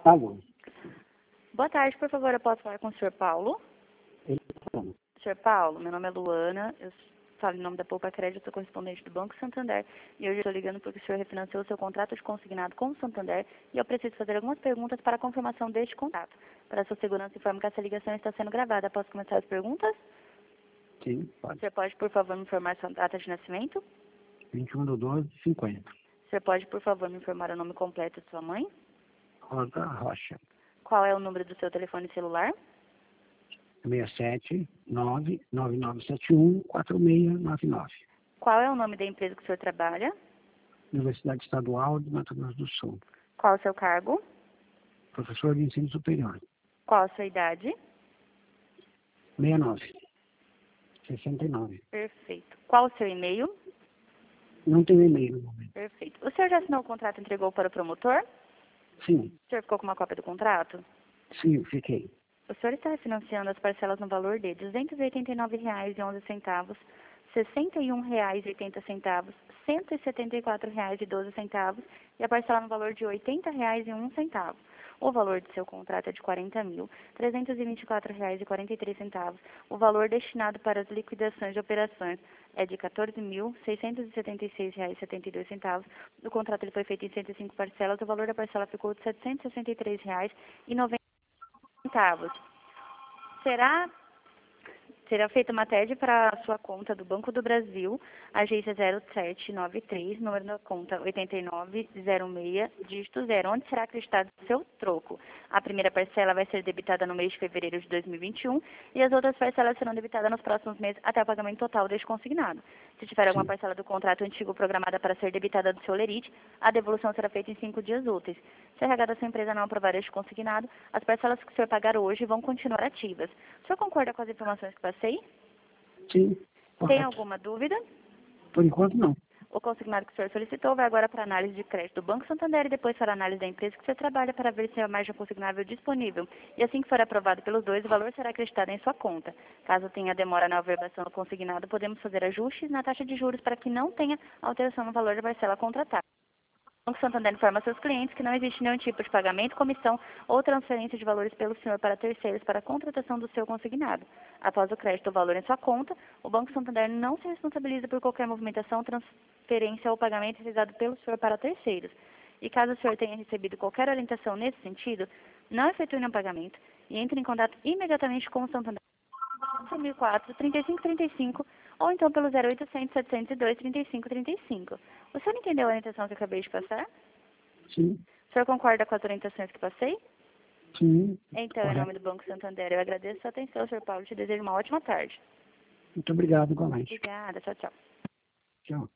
Alô. Boa tarde, por favor, eu posso falar com o senhor Paulo? Ele tá falando. Senhor Paulo, meu nome é Luana, eu falo em nome da Poupa Crédito, sou correspondente do Banco Santander e hoje eu estou ligando porque o senhor refinanciou o seu contrato de consignado com o Santander e eu preciso fazer algumas perguntas para a confirmação deste contrato. Para a sua segurança, informo que essa ligação está sendo gravada. Posso começar as perguntas? Sim, O pode. senhor pode, por favor, me informar sua data de nascimento? 21/12/50. O senhor pode, por favor, me informar o nome completo de sua mãe? Rosa Rocha. Qual é o número do seu telefone celular? 67-99971-4699. Qual é o nome da empresa que o senhor trabalha? Universidade Estadual de Mato Grosso do Sul. Qual o seu cargo? Professor de ensino superior. Qual a sua idade? 69. 69. Perfeito. Qual o seu e-mail? Não tenho e-mail no momento. Perfeito. O senhor já assinou o contrato e entregou para o promotor? Sim, O senhor ficou com uma cópia do contrato? sim, fiquei. O senhor está refinanciando as parcelas no valor de R$ 289,11, R$ 61,80, R$ 174,12 e a parcela no valor de R$ 80,01. O valor de seu contrato é de R$ 40.324,43. O valor destinado para as liquidações de operações é de R$ 14.676,72. O contrato ele foi feito em 105 parcelas. O valor da parcela ficou de R$ 763,90. Será feita uma TED para a sua conta do Banco do Brasil, agência 0793, número da conta 8906, dígito 0, onde será acreditado o seu troco. A primeira parcela vai ser debitada no mês de fevereiro de 2021 e as outras parcelas serão debitadas nos próximos meses até o pagamento total deste consignado. Se tiver alguma parcela do contrato antigo programada para ser debitada do seu lerite, a devolução será feita em 5 dias úteis. Se a RH da sua empresa não aprovar este consignado, as parcelas que o senhor pagar hoje vão continuar ativas. O senhor concorda com as informações que passei? Sim, Tem correto. alguma dúvida? Por enquanto, não. O consignado que o senhor solicitou vai agora para a análise de crédito do Banco Santander e depois para a análise da empresa que o senhor trabalha para ver se há margem consignável disponível. E assim que for aprovado pelos dois, o valor será acreditado em sua conta. Caso tenha demora na averbação do consignado, podemos fazer ajustes na taxa de juros para que não tenha alteração no valor da parcela contratada. O Banco Santander informa seus clientes que não existe nenhum tipo de pagamento, comissão ou transferência de valores pelo senhor para terceiros para a contratação do seu consignado. Após o crédito do valor em sua conta, o Banco Santander não se responsabiliza por qualquer movimentação, transferência ou pagamento realizado pelo senhor para terceiros. E caso o senhor tenha recebido qualquer orientação nesse sentido, não efetue nenhum pagamento e entre em contato imediatamente com o Santander. 3535 ou então pelo 0800 702 3535. O senhor entendeu a orientação que eu acabei de passar? Sim, O senhor concorda com as orientações que passei? sim, Então, em nome correto. do Banco Santander, eu agradeço a sua atenção, senhor Paulo, e te desejo uma ótima tarde. Muito obrigado, igualmente. Obrigada, tchau, tchau. Tchau.